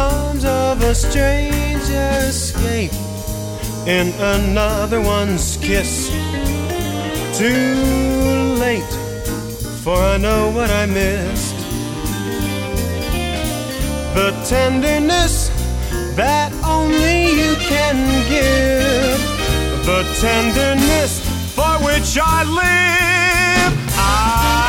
arms of a stranger escape in another one's kiss. Too late, for I know what I missed. The tenderness that only you can give, the tenderness for which I live.